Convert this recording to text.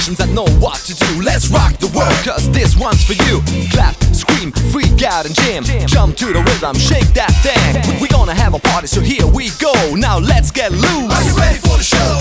musicians that know what to do. Let's rock the world, cause this one's for you. Clap, scream, freak out and jam. Jump to the rhythm, shake that thing. We're gonna have a party, so here we go. Now let's get loose. Are you ready for the show?